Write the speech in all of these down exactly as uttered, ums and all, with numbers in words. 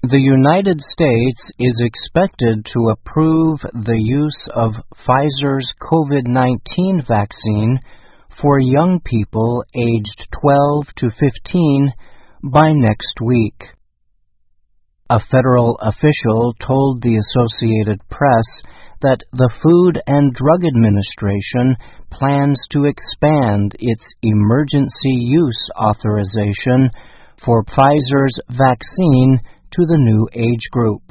The United States is expected to approve the use of Pfizer's COVID nineteen vaccine for young people aged twelve to fifteen by next week. A federal official told the Associated Press that the Food and Drug Administration plans to expand its emergency use authorization for Pfizer's vaccine to the new age group.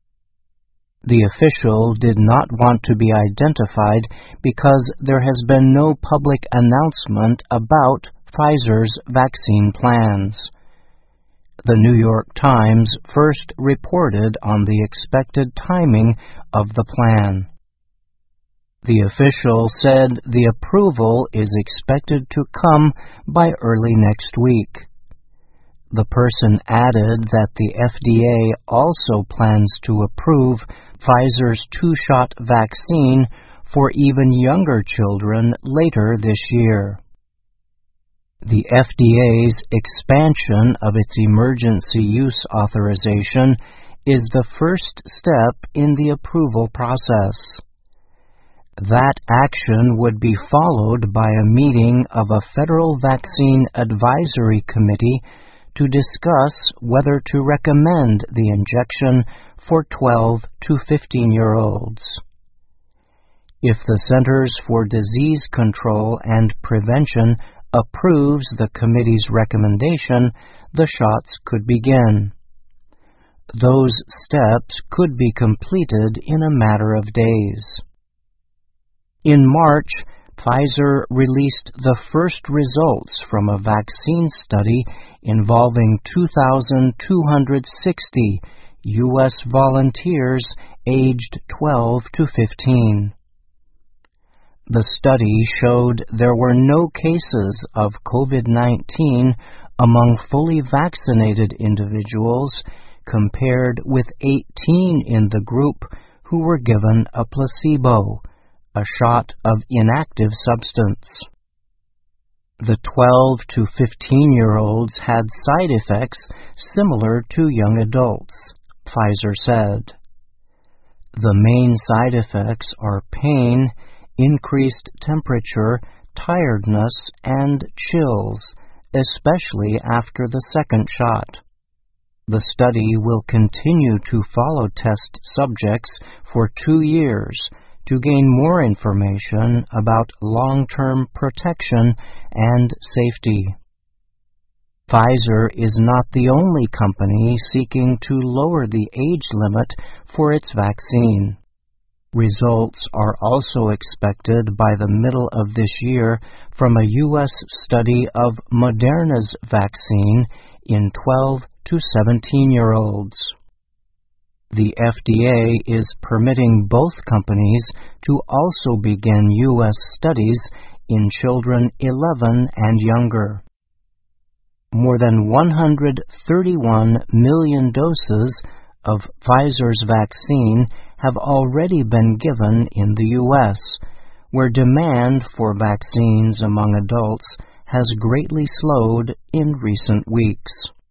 The official did not want to be identified because there has been no public announcement about Pfizer's vaccine plans. The New York Times first reported on the expected timing of the plan. The official said the approval is expected to come by early next week. The person added that the F D A also plans to approve Pfizer's two-shot vaccine for even younger children later this year. The F D A's expansion of its emergency use authorization is the first step in the approval process. That action would be followed by a meeting of a Federal Vaccine Advisory Committee to discuss whether to recommend the injection for twelve to fifteen-year-olds. If the Centers for Disease Control and Prevention approves the committee's recommendation, the shots could begin. Those steps could be completed in a matter of days. In March, Pfizer released the first results from a vaccine study involving two thousand two hundred sixty U S volunteers aged twelve to fifteen. The study showed there were no cases of COVID nineteen among fully vaccinated individuals compared with eighteen in the group who were given a placebo, a shot of inactive substance. The twelve to fifteen-year-olds had side effects similar to young adults, Pfizer said. The main side effects are pain, increased temperature, tiredness, and chills, especially after the second shot. The study will continue to follow test subjects for two years to gain more information about long-term protection and safety. Pfizer is not the only company seeking to lower the age limit for its vaccine. Results are also expected by the middle of this year from a U S study of Moderna's vaccine in twelve to seventeen-year-olds. The F D A is permitting both companies to also begin U S studies in children eleven and younger. More than one hundred thirty-one million doses of Pfizer's vaccine have already been given in the U S, where demand for vaccines among adults has greatly slowed in recent weeks.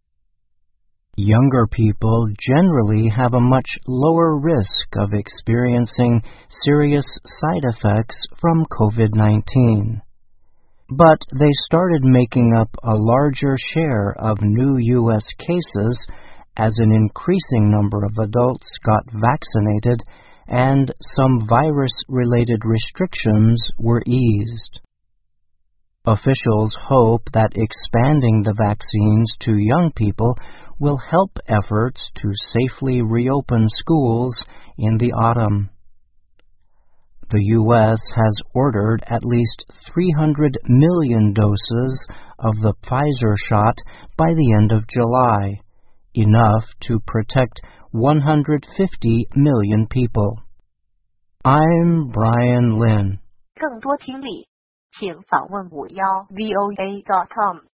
Younger people generally have a much lower risk of experiencing serious side effects from COVID nineteen. But they started making up a larger share of new U S cases as an increasing number of adults got vaccinated and some virus-related restrictions were eased. Officials hope that expanding the vaccines to young people will help efforts to safely reopen schools in the autumn. The U S has ordered at least three hundred million doses of the Pfizer shot by the end of July, enough to protect one hundred fifty million people. I'm Brian Lynn. 更多听力，请访问五幺 V O A dot com。